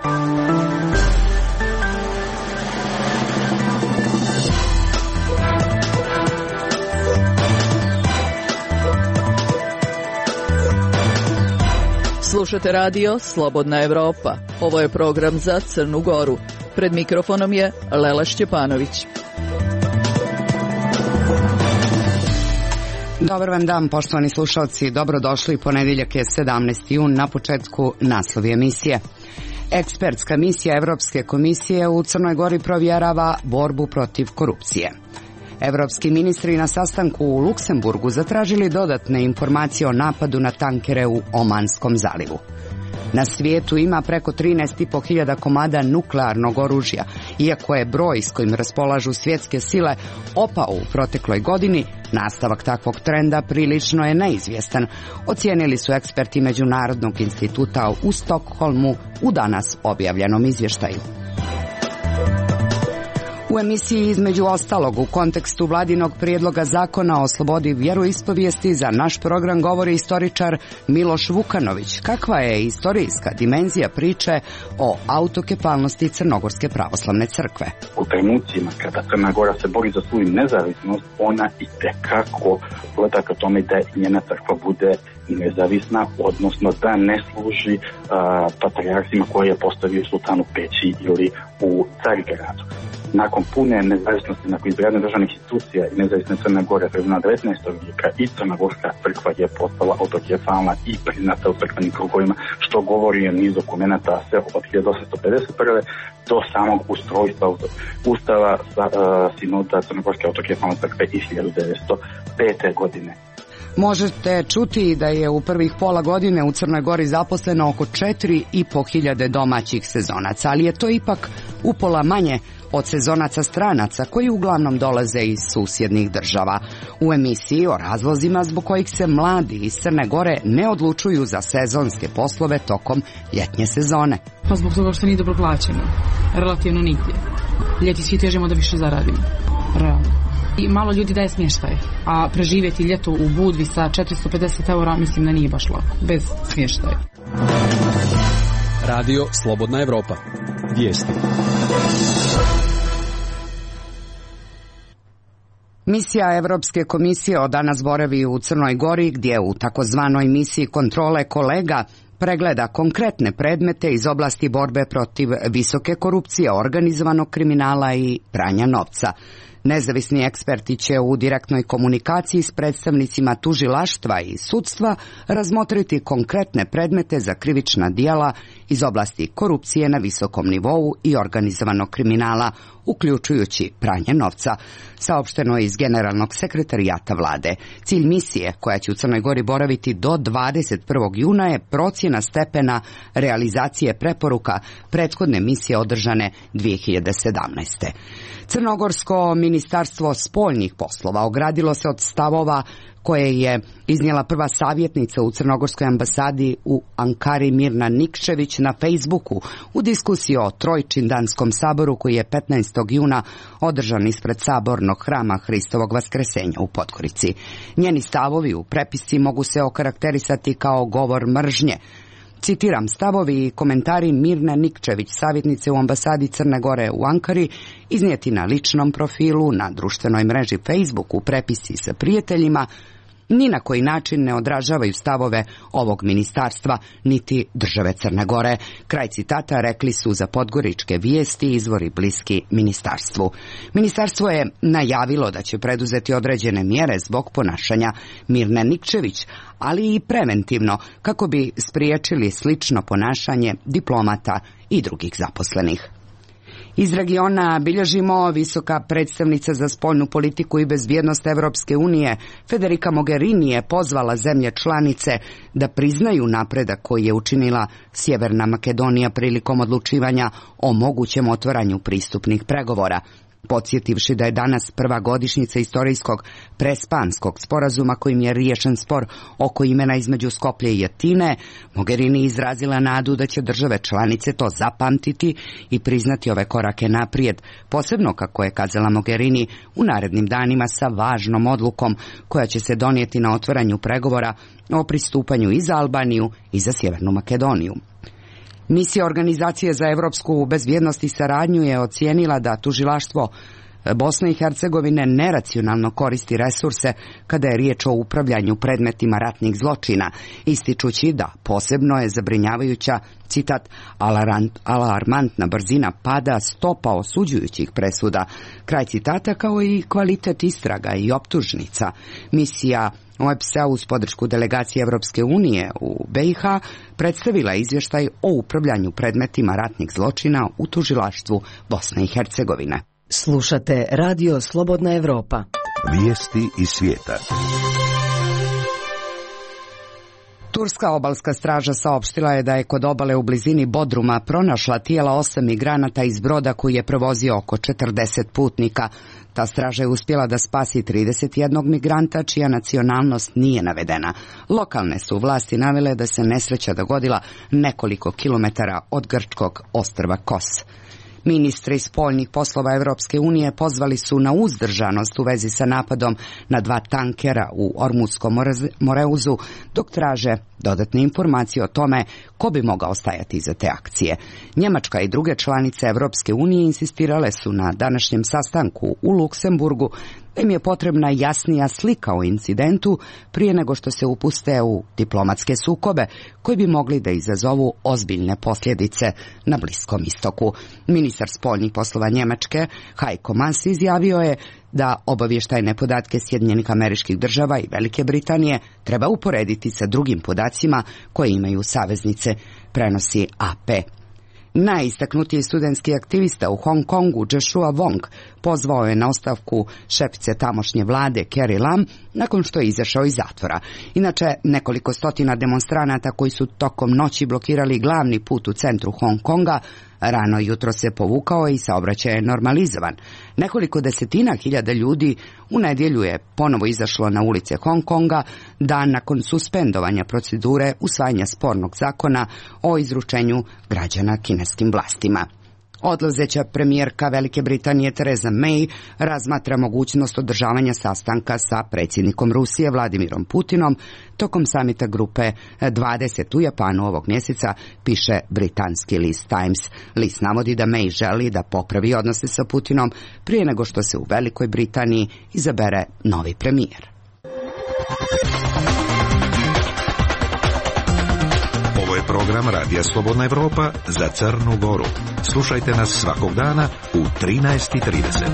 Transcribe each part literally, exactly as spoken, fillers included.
Slušate radio Slobodna Evropa. Ovo je program za Crnu Goru. Pred mikrofonom je Lela Šćepanović. Dobar vam dan, poštovani slušalci. Dobrodošli, ponedjeljak je sedamnaesti jun, na početku naslovi emisije. Ekspertska misija Evropske komisije u Crnoj Gori provjerava borbu protiv korupcije. Evropski ministri na sastanku u Luksemburgu zatražili dodatne informacije o napadu na tankere u Omanskom zalivu. Na svijetu ima preko trinaest i po hiljada komada nuklearnog oružja, iako je broj s kojim raspolažu svjetske sile opao u protekloj godini, nastavak takvog trenda prilično je neizvjestan, ocijenili su eksperti Međunarodnog instituta u Stokholmu u danas objavljenom izvještaju. U emisiji između ostalog u kontekstu vladinog prijedloga zakona o slobodi vjeroispovijesti za naš program govori istoričar Miloš Vukanović. Kakva je istorijska dimenzija priče o autokefalnosti Crnogorske pravoslavne crkve? U trenucima kada Crna Gora se bori za svoju nezavisnost, ona i tekako gleda ka tome da njena crkva bude nezavisna, odnosno da ne služi uh, patrijarhima koje je postavio sultan u Peći ili u Carigradu. Nakon pune nezavisnosti, nakon izgradnje državnih institucija i nezavisne Crne Gore na devetnaestog vijeka i Crnogorska crkva je postala autokefalna i priznata u crkvenim krugovima, što govori o niz dokumenta sve od hiljadu osamsto pedeset prve do samog ustrojstva Ustava sa, uh, sinoda Crnogorske autokefalne crkve iz hiljadu devetsto pete. godine. Možete čuti da je u prvih pola godine u Crnoj Gori zaposleno oko četiri i po hiljade domaćih sezonaca, ali je to ipak upola manje od sezonaca stranaca koji uglavnom dolaze iz susjednih država. U emisiji o razlozima zbog kojih se mladi iz Crne Gore ne odlučuju za sezonske poslove tokom ljetnje sezone. Pa zbog toga što nije dobro plaćeno. Relativno nigdje. Ljeti svi težimo da više zaradimo. Realno. I malo ljudi daje smještaj, a preživjeti ljeto u Budvi sa četiristo pedeset eura mislim da nije baš lako, bez smještaja. Radio Slobodna Evropa. Vijesti. Misija Evropske komisije od danas boravi u Crnoj Gori, gdje u takozvanoj misiji kontrole kolega pregleda konkretne predmete iz oblasti borbe protiv visoke korupcije, organizovanog kriminala i pranja novca. Nezavisni eksperti će u direktnoj komunikaciji s predstavnicima tužilaštva i sudstva razmotriti konkretne predmete za krivična djela iz oblasti korupcije na visokom nivou i organizovanog kriminala, uključujući pranje novca, saopšteno je iz Generalnog sekretarijata vlade. Cilj misije, koja će u Crnoj Gori boraviti do dvadeset prvog juna, je procjena stepena realizacije preporuka prethodne misije održane dvije hiljade sedamnaeste. Crnogorsko ministarstvo spoljnih poslova ogradilo se od stavova koje je iznijela prva savjetnica u Crnogorskoj ambasadi u Ankari Mirna Nikčević na Facebooku u diskusiji o Trojčindanskom saboru koji je petnaestog juna održan ispred sabornog hrama Hristovog Vaskresenja u Podgorici. Njeni stavovi u prepisci mogu se okarakterisati kao govor mržnje. Citiram, stavovi i komentari Mirne Nikčević, savjetnice u ambasadi Crne Gore u Ankari, iznijeti na ličnom profilu na društvenoj mreži Facebook u prepisci sa prijateljima, ni na koji način ne odražavaju stavove ovog ministarstva niti države Crne Gore. Kraj citata rekli su za podgoričke vijesti izvori bliski ministarstvu. Ministarstvo je najavilo da će preduzeti određene mjere zbog ponašanja Mirne Nikčević, ali i preventivno kako bi spriječili slično ponašanje diplomata i drugih zaposlenih. Iz regiona bilježimo visoka predstavnica za spoljnu politiku i bezbjednost Evropske unije, Federica Mogherini, je pozvala zemlje članice da priznaju napredak koji je učinila Sjeverna Makedonija prilikom odlučivanja o mogućem otvaranju pristupnih pregovora. Podsjetivši da je danas prva godišnjica istorijskog prespanskog sporazuma kojim je riješen spor oko imena između Skoplje i Atine, Mogherini izrazila nadu da će države članice to zapamtiti i priznati ove korake naprijed, posebno, kako je kazala Mogherini, u narednim danima sa važnom odlukom koja će se donijeti na otvaranju pregovora o pristupanju i za Albaniju i za Sjevernu Makedoniju. Misija Organizacije za evropsku bezbjednost i saradnju je ocijenila da tužilaštvo Bosne i Hercegovine neracionalno koristi resurse kada je riječ o upravljanju predmetima ratnih zločina, ističući da posebno je zabrinjavajuća, citat, alarmantna brzina pada stopa osuđujućih presuda, kraj citata, kao i kvalitet istraga i optužnica. Misija O E P S-a uz podršku delegacije Evropske unije u B i H predstavila izvještaj o upravljanju predmetima ratnih zločina u tužilaštvu Bosne i Hercegovine. Slušate Radio Slobodna Evropa. Vijesti iz svijeta. Turska obalska straža saopštila je da je kod obale u blizini Bodruma pronašla tijela osam migranata iz broda koji je prevozio oko četrdeset putnika. Ta straža je uspjela da spasi trideset jednog migranta čija nacionalnost nije navedena. Lokalne su vlasti navele da se nesreća dogodila nekoliko kilometara od grčkog ostrva Kos. Ministri spoljnih poslova Evropske unije pozvali su na uzdržanost u vezi sa napadom na dva tankera u Ormutskom Moreuzu, dok traže dodatne informacije o tome ko bi mogao stajati iza te akcije. Njemačka i druge članice Evropske unije insistirale su na današnjem sastanku u Luksemburgu da im je potrebna jasnija slika o incidentu prije nego što se upuste u diplomatske sukobe koji bi mogli da izazovu ozbiljne posljedice na Bliskom istoku. Ministar spoljnih poslova Njemačke Heiko Maas izjavio je da obavještajne podatke Sjedinjenih Američkih Država i Velike Britanije treba uporediti sa drugim podacima koje imaju saveznice, prenosi A P. Najistaknutiji studentski aktivista u Hong Kongu, Joshua Wong, pozvao je na ostavku šefice tamošnje vlade Carrie Lam nakon što je izašao iz zatvora. Inače, nekoliko stotina demonstranata koji su tokom noći blokirali glavni put u centru Hong Konga rano jutro se povukao i saobraćaj je normalizovan. Nekoliko desetina hiljada ljudi u nedjelju je ponovo izašlo na ulice Hong Konga, dan nakon suspendovanja procedure usvajanja spornog zakona o izručenju građana kineskim vlastima. Odlazeća premijerka Velike Britanije Theresa May razmatra mogućnost održavanja sastanka sa predsjednikom Rusije Vladimirom Putinom tokom samita grupe dvadeset u Japanu ovog mjeseca, piše britanski list Times. List navodi da May želi da popravi odnose sa Putinom prije nego što se u Velikoj Britaniji izabere novi premijer. Ovo je program Radija Slobodna Evropa za Crnu Goru. Slušajte nas svakog dana u trinaest i trideset.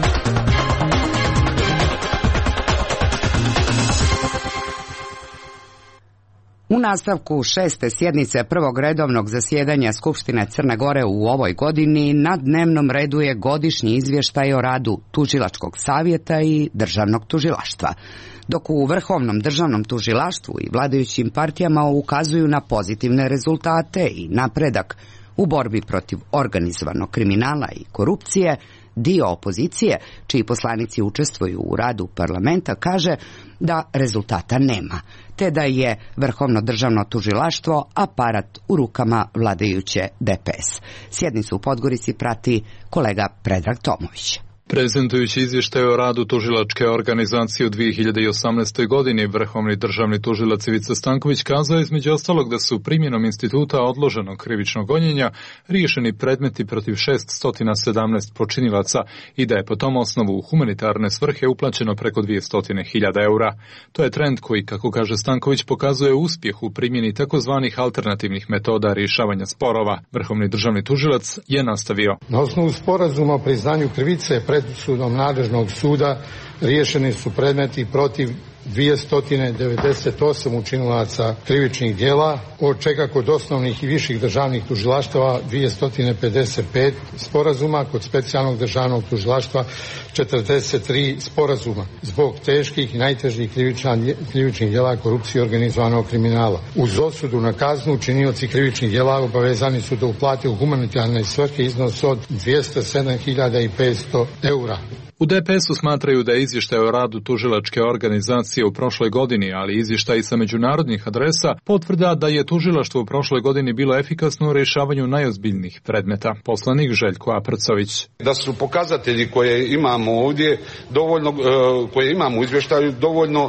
U nastavku šeste sjednice prvog redovnog zasjedanja Skupštine Crne Gore u ovoj godini na dnevnom redu je godišnji izvještaj o radu Tužilačkog savjeta i Državnog tužilaštva. Dok u Vrhovnom državnom tužilaštvu i vladajućim partijama ukazuju na pozitivne rezultate i napredak u borbi protiv organizovanog kriminala i korupcije, dio opozicije, čiji poslanici učestvuju u radu parlamenta, kaže da rezultata nema, te da je Vrhovno državno tužilaštvo aparat u rukama vladajuće D P S. Sjednicu u Podgorici prati kolega Predrag Tomović. Prezentujući izvještaj o radu tužilačke organizacije u dvije hiljade osamnaestoj. godini, vrhovni državni tužilac Ivica Stanković kazao između ostalog da su primjenom instituta odloženog krivičnog gonjenja riješeni predmeti protiv šesto sedamnaest počinilaca i da je po tom osnovu u humanitarne svrhe uplaćeno preko dvjesto hiljada eura. To je trend koji, kako kaže Stanković, pokazuje uspjeh u primjeni takozvanih alternativnih metoda rješavanja sporova. Vrhovni državni tužilac je nastavio. Na osnovu sporazuma o priznanju krivice pred sudom nadležnog suda riješeni su predmeti protiv dvjesto devedeset osam učinilaca krivičnih djela, od čega kod osnovnih i viših državnih tužilaštava dvjesto pedeset pet sporazuma, kod specijalnog državnog tužilaštva četrdeset tri sporazuma zbog teških i najtežih krivičnih djela korupcije i organizovanog kriminala. Uz osudu na kaznu učinioci krivičnih djela obavezani su da uplate u humanitarne svrhe iznos od dvjesto sedam hiljada petsto eura. U D P S-u smatraju da je izvještaj o radu tužilačke organizacije u prošloj godini, ali izvještaj sa međunarodnih adresa potvrda da je tužilaštvo u prošloj godini bilo efikasno u rješavanju najozbiljnijih predmeta. Poslanik Željko Aprcović. Da su pokazatelji koje imamo ovdje, dovoljno, koje imamo u izvještaju, dovoljno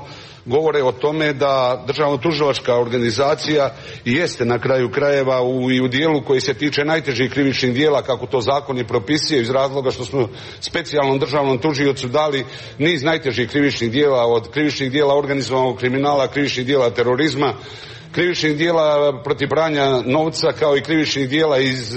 govore o tome da državno-tužilačka organizacija jeste na kraju krajeva u, i u dijelu koji se tiče najtežih krivičnih dijela, kako to zakon i propisuje, iz razloga što smo specijalnom državnom tužiocu dali niz najtežih krivičnih dijela, od krivičnih dijela organizovanog kriminala, krivičnih dijela terorizma, krivičnih dijela protiv pranja novca, kao i krivičnih dijela iz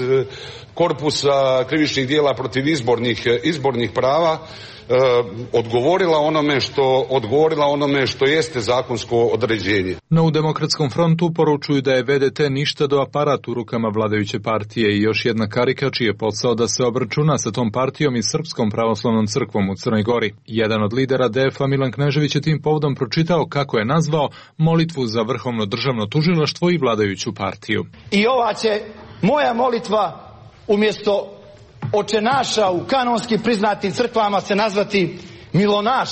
korpusa krivičnih dijela protiv izbornih, izbornih prava, e, odgovorila onome što odgovorila onome što jeste zakonsko određenje. No u Demokratskom frontu poručuju da je V D T ništa do aparat u rukama vladajuće partije i još jedna karika čiji je posao da se obračuna sa tom partijom i Srpskom pravoslavnom crkvom u Crnoj Gori. Jedan od lidera D F-a, Milan Knežević, je tim povodom pročitao kako je nazvao molitvu za Vrhovno državno tužilaštvo i vladajuću partiju. I ova će moja molitva umjesto očenaša u kanonski priznatim crkvama se nazvati Milonaš.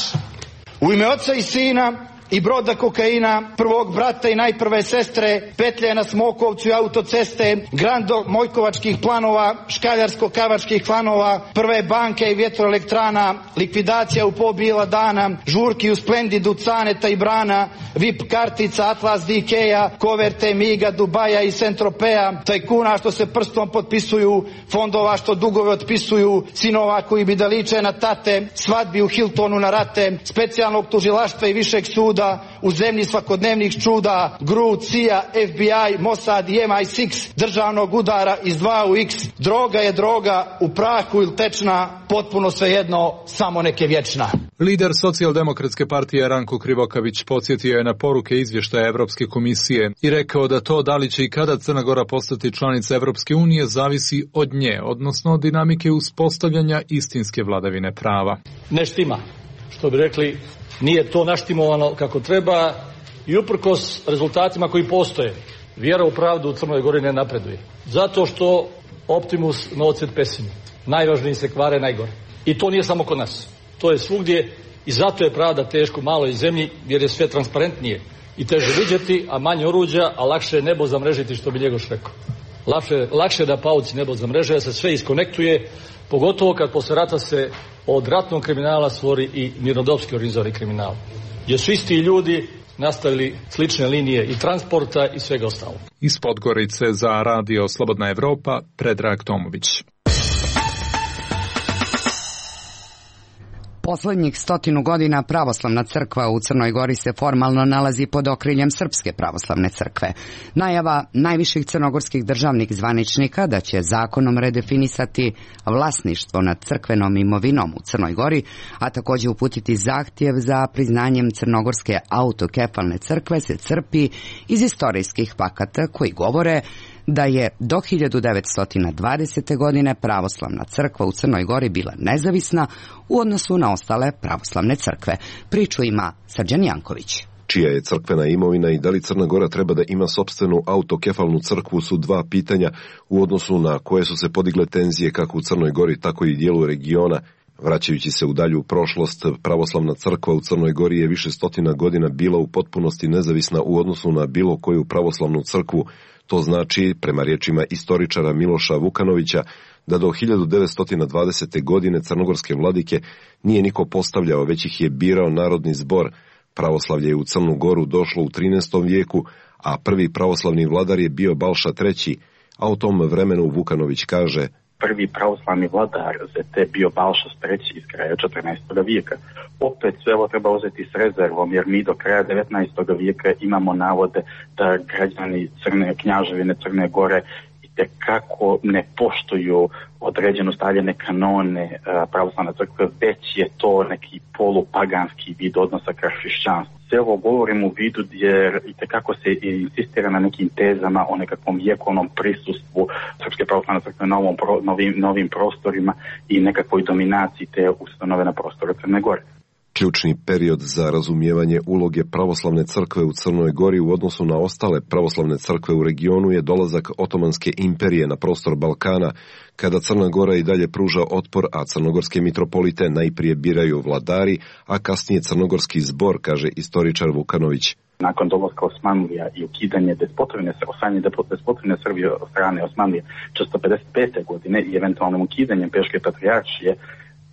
U ime Oca i Sina i broda kokaina, prvog brata i najprve sestre, petlje na Smokovcu i autoceste, grando mojkovačkih planova, škaljarsko-kavačkih klanova, prve banke i vjetroelektrana, likvidacija u pobijela dana, žurki u Splendidu, Caneta i Brana, V I P kartica, Atlas D K-a, koverte Miga, Dubaja i Centropea, tajkuna što se prstom potpisuju, fondova što dugove otpisuju, sinova koji bi da liče na tate, svadbi u Hiltonu na rate, specijalnog tužilaštva i višeg suda, u zemlji svakodnevnih čuda, G R U, C I A, F B I, Mossad i M I šest, državnog udara iz dva u X. Droga je droga, u prahu ili tečna, potpuno svejedno, samo neke vječna. Lider Socijaldemokratske partije Ranko Krivokapić podsjetio je na poruke izvještaja Evropske komisije i rekao da to da li će i kada Crna Gora postati članica Evropske unije zavisi od nje, odnosno od dinamike uspostavljanja istinske vladavine prava. Ne štima, što bi rekli, nije to naštimovano kako treba i uprkos rezultatima koji postoje, vjera u pravdu u Crnoj Gori ne napreduje. Zato što optimus nocet pessim, najvažniji se kvare najgore. I to nije samo kod nas, to je svugdje i zato je pravda teško maloj zemlji jer je sve transparentnije i teže vidjeti, a manje oruđa, a lakše je nebo zamrežiti, što bi Njegoš rekao. Lakše, lakše da pauci nebo zamreže, da se sve iskonektuje, pogotovo kad posle rata se od ratnog kriminala stvori i mirnodopski organizovani kriminal. Gdje su isti ljudi nastavili slične linije i transporta i svega ostalo. Iz Podgorice za radio Slobodna Evropa, Predrag Tomović. Poslednjih stotinu godina pravoslavna crkva u Crnoj Gori se formalno nalazi pod okriljem Srpske pravoslavne crkve. Najava najviših crnogorskih državnih zvaničnika da će zakonom redefinisati vlasništvo nad crkvenom imovinom u Crnoj Gori, a također uputiti zahtjev za priznanjem Crnogorske autokefalne crkve se crpi iz istorijskih fakata koji govore da je do hiljadu devetsto dvadesete. godine pravoslavna crkva u Crnoj Gori bila nezavisna u odnosu na ostale pravoslavne crkve. Priču ima Srđan Janković. Čija je crkvena imovina i da li Crna Gora treba da ima sopstvenu autokefalnu crkvu su dva pitanja u odnosu na koje su se podigle tenzije kako u Crnoj Gori tako i dijelu regiona. Vraćajući se u dalju prošlost, pravoslavna crkva u Crnoj Gori je više stotina godina bila u potpunosti nezavisna u odnosu na bilo koju pravoslavnu crkvu. To znači, prema riječima istoričara Miloša Vukanovića, da do hiljadu devetsto dvadesete. godine crnogorske vladike nije niko postavljao, već ih je birao narodni zbor. Pravoslavlje je u Crnu Goru došlo u trinaestom vijeku, a prvi pravoslavni vladar je bio Balša treći, a o tom vremenu Vukanović kaže: Prvi pravoslavni vladar Z T bio Balša treći iz kraja četrnaestog vijeka. Opet sve ovo treba uzeti s rezervom, jer mi do kraja devetnaestog vijeka imamo navode da građani Crne Knjaževine, Crne Gore itekako ne poštuju određeno stavljene kanone pravoslavne crkve, već je to neki polupaganski vid odnosa ka hrišćanstvu. Sve ovo govorim u vidu jer itekako se insistira na nekim tezama o nekakvom vjekovnom prisustvu Srpske pravoslavne crkve na ovom pro, novim, novim prostorima i nekakvoj dominaciji te ustanove na prostoru Crne Gore. Ključni period za razumijevanje uloge pravoslavne crkve u Crnoj Gori u odnosu na ostale pravoslavne crkve u regionu je dolazak Otomanske imperije na prostor Balkana, kada Crna Gora i dalje pruža otpor, a crnogorske mitropolite najprije biraju vladari, a kasnije crnogorski zbor, kaže istoričar Vukanović. Nakon dolaska Osmanlija i ukidanje despotovine, osvajanje despotovine Srbije od strane Osmanlije često pedeset pete. godine i eventualnim ukidanjem Peške patrijaršije,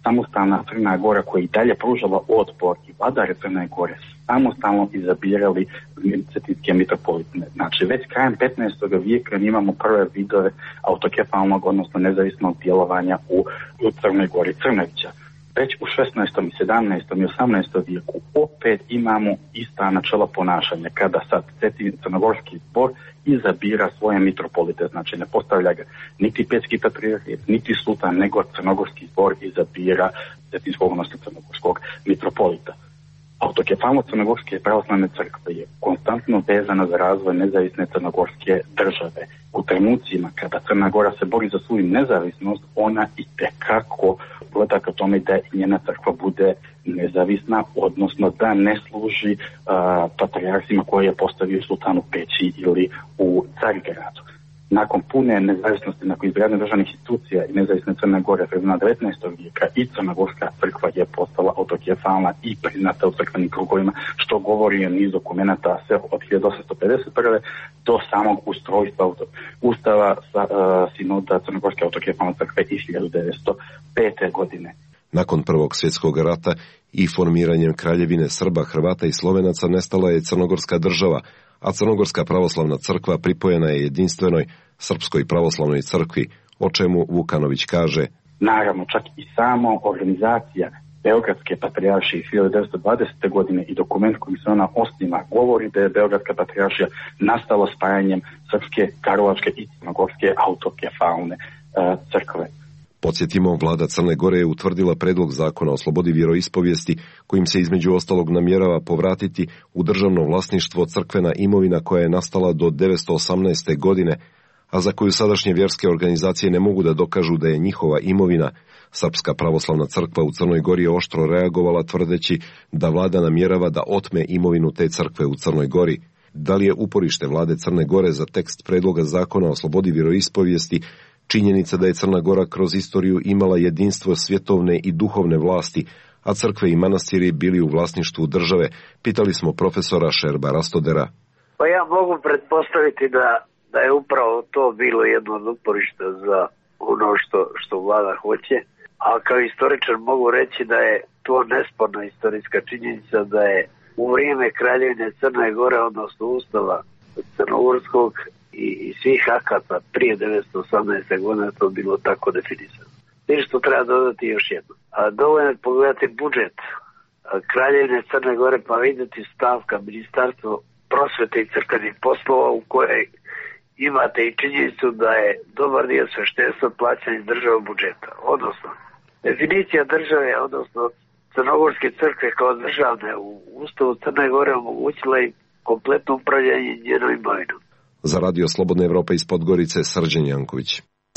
samostalna Crna Gora koja i dalje pružala otpor i vladare Crne Gore samostalno izabirali cetinske mitropolite. Znači već krajem petnaestog vijeka imamo prve vidove autokefalnog, odnosno nezavisnog djelovanja u, u Crnoj Gori Crnovića. Već u šesnaestom, sedamnaestom i osamnaestom vijeku opet imamo ista načela ponašanja kada sad Cetin crnogorski zbor izabira svoje mitropolite, znači ne postavlja ga niti petski patrijarh, niti sultan, nego crnogorski zbor izabira cetinskog, odnosno crnogorskog mitropolita. Autokefalnost Crnogorske pravoslavne crkve je konstantno vezana za razvoj nezavisne crnogorske države. U trenucima kada Crna Gora se bori za svoju nezavisnost, ona i tekako gleda ka tome da njena crkva bude nezavisna, odnosno da ne služi uh, patrijarhima koje je postavio sultan u Peći ili u Carigradu. Nakon pune nezavisnosti, nakon izgradnje državnih institucija i nezavisne Crne Gore sredina devetnaestog vijeka i Crnogorska crkva je postala autokefalna i priznata u crkvenim krugovima, što govori o niz dokumenta sve od hiljadu osamsto pedeset prve do samog ustrojstva Ustava sa, uh, sinoda Crnogorske autokefalne crkve iz hiljadu devetsto pete. godine. Nakon Prvog svjetskog rata i formiranjem Kraljevine Srba, Hrvata i Slovenaca nestala je Crnogorska država, a Crnogorska pravoslavna crkva pripojena je jedinstvenoj Srpskoj pravoslavnoj crkvi, o čemu Vukanović kaže: Naravno, čak i samo organizacija Beogradske patrijaršije iz hiljadu devetsto dvadesete. godine i dokument kojim se ona osniva govori da je Beogradska patrijaršija nastala spajanjem Srpske, Karlovačke i Crnogorske autokefalne uh, crkve. Podsjetimo, vlada Crne Gore je utvrdila predlog zakona o slobodi vjeroispovijesti kojim se između ostalog namjerava povratiti u državno vlasništvo crkvena imovina koja je nastala do devetsto osamnaeste. godine, a za koju sadašnje vjerske organizacije ne mogu da dokažu da je njihova imovina. Srpska pravoslavna crkva u Crnoj Gori je oštro reagovala tvrdeći da vlada namjerava da otme imovinu te crkve u Crnoj Gori. Da li je uporište vlade Crne Gore za tekst predloga zakona o slobodi vjeroispovijesti činjenica da je Crna Gora kroz istoriju imala jedinstvo svjetovne i duhovne vlasti, a crkve i manastiri bili u vlasništvu države, pitali smo profesora Šerba Rastodera. Pa ja mogu pretpostaviti da, da je upravo to bilo jedno od uporišta za ono što, što vlada hoće, a kao istoričar mogu reći da je to nesporna istorijska činjenica da je u vrijeme Kraljevine Crne Gore, odnosno Ustava crnogorskog i, i svih akata prije devetsto osamnaeste. godine to bilo tako definisano. I što treba dodati još jedno. A dovoljno je pogledati budžet Kraljevine Crne Gore pa vidjeti stavka Ministarstvo prosvete i crkvenih poslova u kojoj imate i činjenicu da je dobar dio sveštenstva plaćan iz državnog budžeta. Odnosno, definicija države, odnosno Crnogorske crkve kao državne u Ustavu Crne Gore omogućila im kompletno upravljanje njenom imovinom. Za Radio Slobodna Evropa iz Podgorice, Srđan Janković.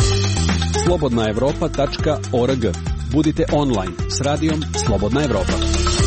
slobodna evropa tačka org. Budite online s radijom Slobodna Evropa.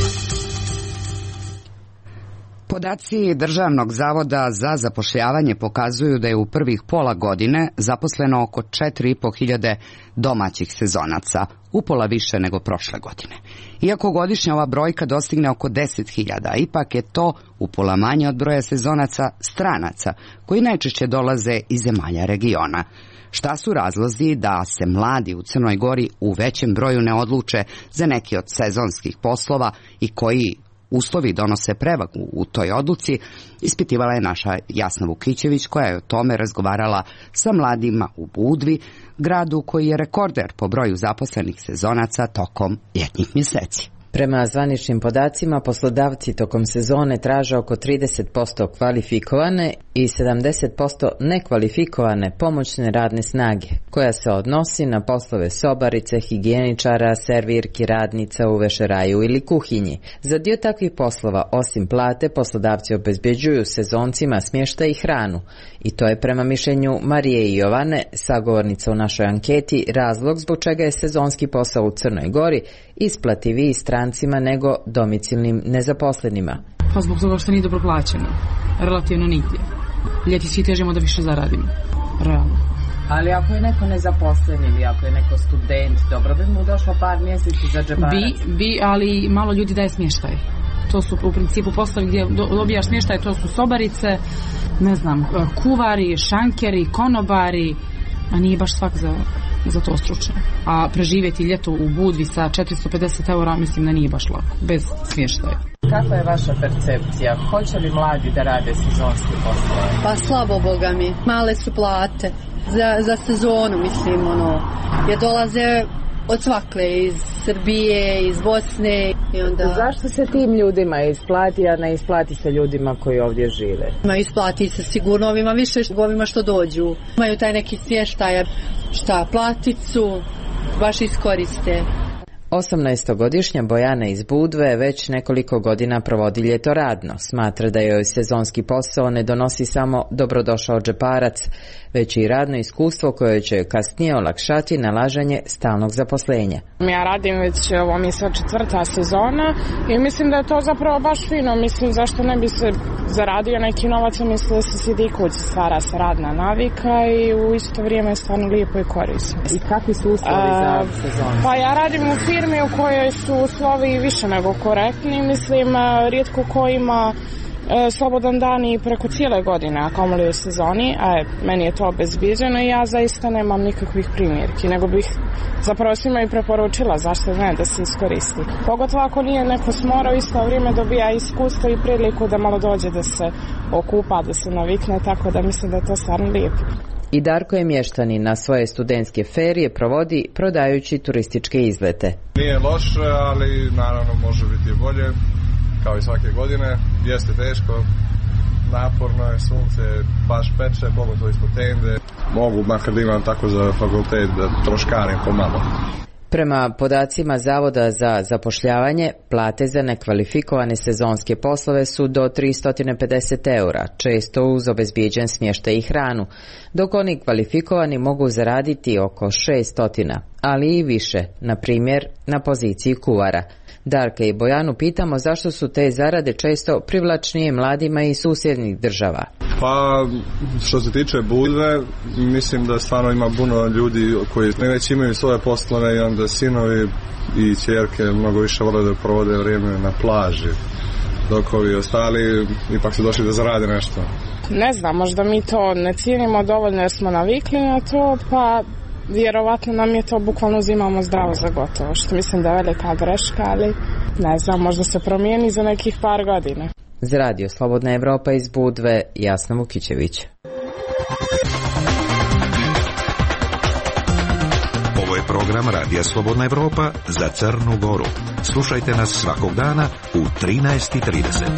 Podaci Državnog zavoda za zapošljavanje pokazuju da je u prvih pola godine zaposleno oko četiri i po hiljade domaćih sezonaca, upola više nego prošle godine. Iako godišnja ova brojka dostigne oko deset hiljada, ipak je to upola manje od broja sezonaca stranaca, koji najčešće dolaze iz zemalja regiona. Šta su razlozi da se mladi u Crnoj Gori u većem broju ne odluče za neki od sezonskih poslova i koji uslovi donose prevagu u toj odluci, ispitivala je naša Jasna Vukićević, koja je o tome razgovarala sa mladima u Budvi, gradu koji je rekorder po broju zaposlenih sezonaca tokom ljetnih mjeseci. Prema zvaničnim podacima, poslodavci tokom sezone traže oko trideset posto kvalifikovane i sedamdeset posto nekvalifikovane pomoćne radne snage, koja se odnosi na poslove sobarice, higijeničara, servirki, radnica u vešeraju ili kuhinji. Za dio takvih poslova, osim plate, poslodavci obezbeđuju sezoncima smještaj i hranu. I to je prema mišljenju Marije i Jovane, sagovornica u našoj anketi, razlog zbog čega je sezonski posao u Crnoj Gori isplativiji strancima nego domicilnim nezaposlenima. Pa zbog toga što nije dobro plaćeno. Relativno nigdje. Ljeti svi težimo da više zaradimo. Realno. Ali ako je neko nezaposlen ili ako je neko student, dobro bi mu došlo par mjeseci za džeparac. Bi, bi, ali malo ljudi daje smještaj. To su u principu poslovi gdje dobijaš smještaj, to su sobarice, ne znam, kuvari, šankeri, konobari, a nije baš svak za za to stručne. A preživjeti ljeto u Budvi sa četiristo pedeset eura mislim da nije baš lako, bez smještaja. Kakva je vaša percepcija? Hoće li mladi da rade sezonske poslove? Pa slabo, boga mi. Male su plate. Za, za sezonu, mislim, ono, jer dolaze od svakle, iz Srbije, iz Bosne i onda... Zašto se tim ljudima isplati, a ne isplati se ljudima koji ovdje žive? Ma isplati se sigurno ovima više ovima što dođu. Imaju taj neki smještaj, šta, platicu, baš iskoriste. osamnaestogodišnja Bojana iz Budve već nekoliko godina provodi ljeto radno. Smatra da joj sezonski posao ne donosi samo dobrodošao džeparac, već i radno iskustvo koje će kasnije olakšati nalaženje stalnog zaposlenja. Ja radim već, ovo mi sad četvrta sezona i mislim da je to zapravo baš fino. Mislim, zašto ne bi se zaradio neki novac, mislim da se sidi kući, stvara se radna navika i u isto vrijeme je stvarno lijepo i korisno. I kakvi su uslovi za sezonu? Pa ja radim u firmi u kojoj su uslovi više nego korektni. Mislim, rijetko ko ima e, slobodan dan i preko cijele godine, a kamoli u sezoni, a meni je to obezbijeđeno i ja zaista nemam nikakvih primjerki, nego bih zapravo svima i preporučila zašto ne da se iskoristi. Pogotovo ako nije neko smorao, isto vrijeme dobija iskustvo i priliku da malo dođe da se okupa, da se navikne, tako da mislim da je to stvarno lijepo. I Darko je mještanin, na svoje studentske ferije provodi prodajući turističke izlete. Nije loše, ali naravno može biti bolje, kao i svake godine. Jeste teško, naporno je, sunce baš peče, pogotovo ispod tende. Mogu, makar da imam tako za fakultet, da troškarim pomalo. Prema podacima Zavoda za zapošljavanje, plate za nekvalifikovane sezonske poslove su do tristo pedeset eura, često uz obezbijeđen smještaj i hranu, dok oni kvalifikovani mogu zaraditi oko šesto, ali i više, na primjer na poziciji kuvara. Darka i Bojanu pitamo zašto su te zarade često privlačnije mladima iz susjednih država. Pa, što se tiče Budve, mislim da stvarno ima puno ljudi koji već imaju svoje poslove i onda sinovi i ćerke mnogo više vole da provode vrijeme na plaži, dok ovi ostali ipak su došli da zarade nešto. Ne znam, možda mi to ne cijenimo dovoljno jer smo navikli na to, pa vjerovatno nam je to bukvalno uzimamo zdravo za gotovo, što mislim da je velika greška, ali ne znam, možda se promijeni za nekih par godina. Za Radio Slobodna Evropa iz Budve, Jasna Vukićević. Ovo je program Radija Slobodna Evropa za Crnu Goru. Slušajte nas svakog dana u trinaest i trideset.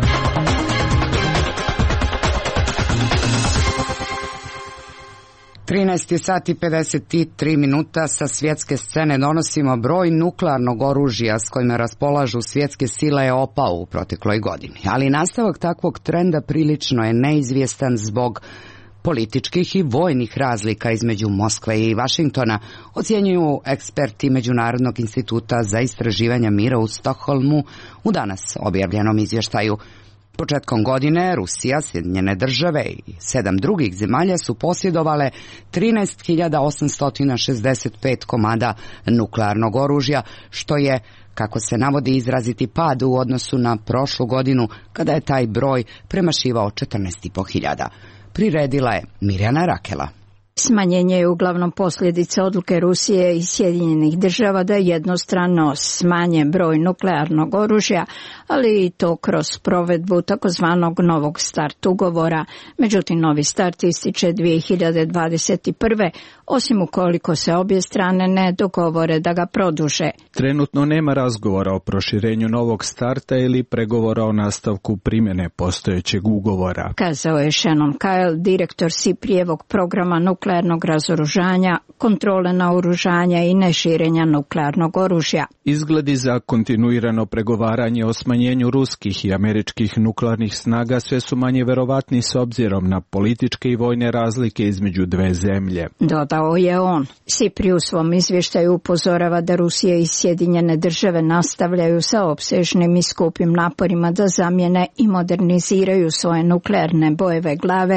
trinaest sati pedeset tri minuta. Sa svjetske scene donosimo broj nuklearnog oružja s kojima raspolažu svjetske sile je opao u protekloj godini. Ali nastavak takvog trenda prilično je neizvjestan zbog političkih i vojnih razlika između Moskve i Vašingtona, ocjenjuju eksperti Međunarodnog instituta za istraživanja mira u Stokholmu u danas objavljenom izvještaju. Početkom godine Rusija, Sjedinjene države i sedam drugih zemalja su posjedovale trinaest hiljada osamsto šezdeset pet komada nuklearnog oružja, što je, kako se navodi, izraziti pad u odnosu na prošlu godinu, kada je taj broj premašivao četrnaest i po hiljada. Priredila je Mirjana Rakela. Smanjenje je uglavnom posljedica odluke Rusije i Sjedinjenih država da jednostrano smanje broj nuklearnog oružja, ali i to kroz provedbu takozvanog novog start ugovora. Međutim, novi start ističe dvije hiljade dvadeset prve. osim ukoliko se obje strane ne dogovore da ga produže. Trenutno nema razgovora o proširenju novog starta ili pregovora o nastavku primjene postojećeg ugovora, kazao je Shannon Kyle, direktor Siprijevog programa nuklearnog razoružanja, kontrole naoružanja i neširenja nuklearnog oružja. Izgledi za kontinuirano pregovaranje o smanjenju ruskih i američkih nuklearnih snaga sve su manje verovatni s obzirom na političke i vojne razlike između dve zemlje. Dodao je on. Sipri u svom izvještaju upozorava da Rusija i Sjedinjene države nastavljaju sa opsežnim i skupim naporima da zamijene i moderniziraju svoje nuklearne bojeve glave,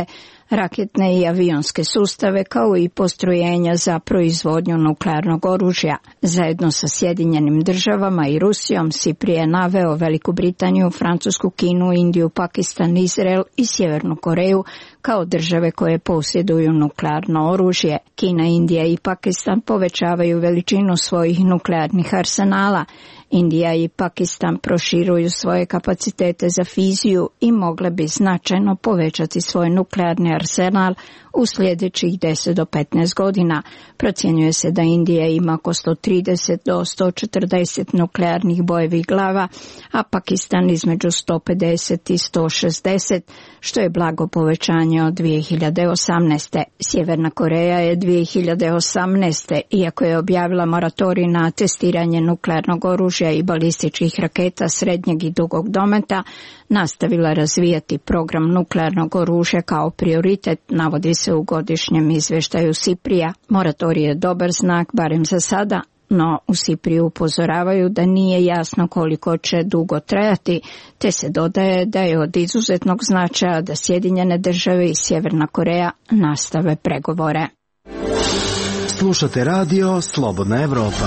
raketne i avionske sustave kao i postrojenja za proizvodnju nuklearnog oružja. Zajedno sa Sjedinjenim državama i Rusijom Sipri je naveo Veliku Britaniju, Francusku, Kinu, Indiju, Pakistan, Izrael i Sjevernu Koreju kao države koje posjeduju nuklearno oružje. Kina, Indija i Pakistan povećavaju veličinu svojih nuklearnih arsenala. Indija i Pakistan proširuju svoje kapacitete za fiziju i mogle bi značajno povećati svoj nuklearni arsenal u sljedećih deset do petnaest godina. Procjenjuje se da Indija ima oko sto trideset do sto četrdeset nuklearnih bojevih glava, a Pakistan između sto pedeset i sto šezdeset, što je blago povećanje od dvije hiljade osamnaeste. Sjeverna Koreja je dvije hiljade osamnaeste, iako je objavila moratorij na testiranje nuklearnog oružja i balističkih raketa srednjeg i dugog dometa, nastavila razvijati program nuklearnog oružja kao prioritet, navodi se u godišnjem izvještaju Siprija. Moratorij je dobar znak, barem za sada, no u Sipriju upozoravaju da nije jasno koliko će dugo trajati, te se dodaje da je od izuzetnog značaja da Sjedinjene države i Sjeverna Koreja nastave pregovore. Slušate radio Slobodna Evropa.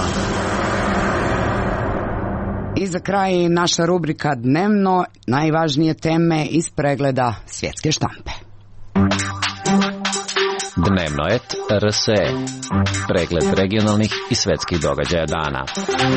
I za kraj naša rubrika Dnevno, najvažnije teme iz pregleda svjetske štampe. Dnevno et R S E. Pregled regionalnih i svetskih događaja dana.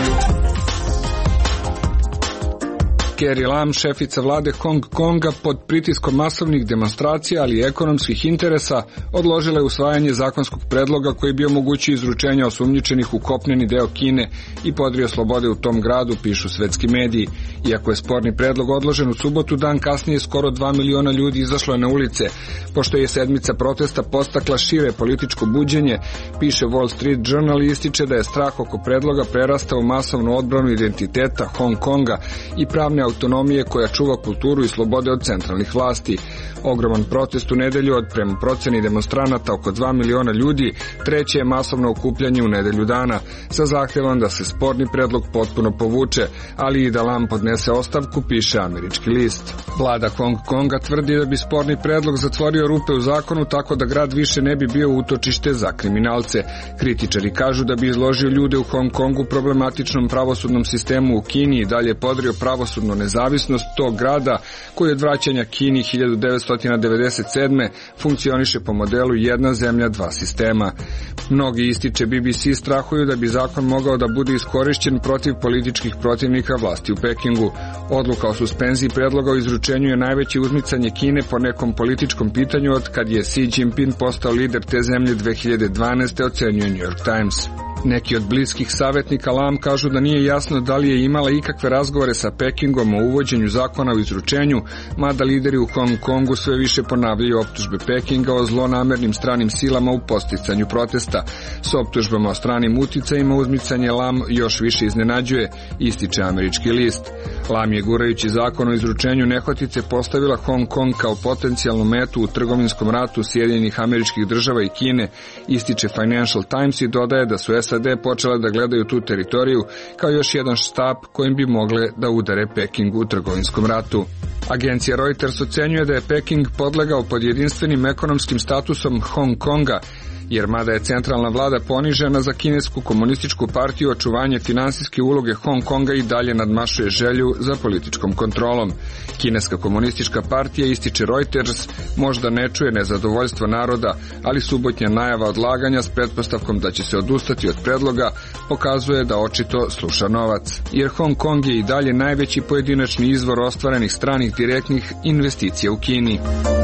Carrie Lam, šefica vlade Hong Konga, pod pritiskom masovnih demonstracija, ali i ekonomskih interesa, odložila je usvajanje zakonskog predloga koji bi omogućio izručenje osumnjičenih u kopneni deo Kine i podrio slobode u tom gradu, pišu svetski mediji. Iako je sporni predlog odložen u subotu, dan kasnije skoro dva miliona ljudi izašlo je na ulice. Pošto je sedmica protesta postakla šire političko buđenje, piše Wall Street Journal i ističe da je strah oko predloga prerastao u masovnu odbranu identiteta Hong Konga i pravne autonomije koja čuva kulturu i slobode od centralnih vlasti. Ogroman protest u nedelju od, prema proceni demonstranata, oko dva miliona ljudi, treće je masovno okupljanje u nedelju dana, sa zahtevom da se sporni predlog potpuno povuče, ali i da Lam podnese ostavku, piše američki list. Vlada Hong Konga tvrdi da bi sporni predlog zatvorio rupe u zakonu tako da grad više ne bi bio utočište za kriminalce. Kritičari kažu da bi izložio ljude u Hong Kongu problematičnom pravosudnom sistemu u Kini i dalje podrio pravosudno nezavisnost tog grada koji od vraćanja Kini hiljadu devetsto devedeset sedme funkcioniše po modelu jedna zemlja, dva sistema. Mnogi, ističe B B C, strahuju da bi zakon mogao da bude iskorišćen protiv političkih protivnika vlasti u Pekingu. Odluka o suspenziji predloga o izručenju je najveće uzmicanje Kine po nekom političkom pitanju od kad je Xi Jinping postao lider te zemlje dve hiljade dvanaeste, ocenjuje New York Times. Neki od bliskih savjetnika Lam kažu da nije jasno da li je imala ikakve razgovore sa Pekingom o uvođenju zakona o izručenju, mada lideri u Hong Kongu sve više ponavljaju optužbe Pekinga o zlonamernim stranim silama u podsticanju protesta. S optužbama o stranim uticajima uzmicanje Lam još više iznenađuje, ističe američki list. Lam je, gurajući zakon o izručenju nehotice, postavila Hong Kong kao potencijalnu metu u trgovinskom ratu Sjedinjenih Američkih Država i Kine, ističe Financial Times i dodaje da su S A D počele da gledaju tu teritoriju kao još jedan štap kojim bi mogle da udare Pekingu u trgovinskom ratu. Agencija Reuters ocenjuje da je Peking podlegao pod jedinstvenim ekonomskim statusom Hong Konga, jer mada je centralna vlada ponižena, za kinesku komunističku partiju očuvanje finansijske uloge Hong Konga i dalje nadmašuje želju za političkom kontrolom. Kineska komunistička partija, ističe Reuters, možda ne čuje nezadovoljstvo naroda, ali subotnja najava odlaganja s pretpostavkom da će se odustati od predloga pokazuje da očito sluša novac, jer Hong Kong je i dalje najveći pojedinačni izvor ostvarenih stranih direktnih investicija u Kini.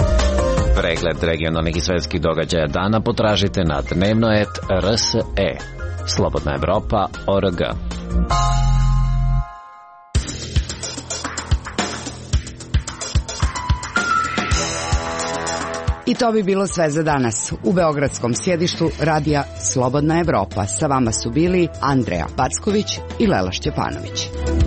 Pregled regionalnih i svetskih događaja dana potražite na dnevno et R S E. Slobodna Evropa O R G. I to bi bilo sve za danas. U beogradskom sjedištu radija Slobodna Evropa sa vama su bili Andreja Packović i Lela Šćepanović.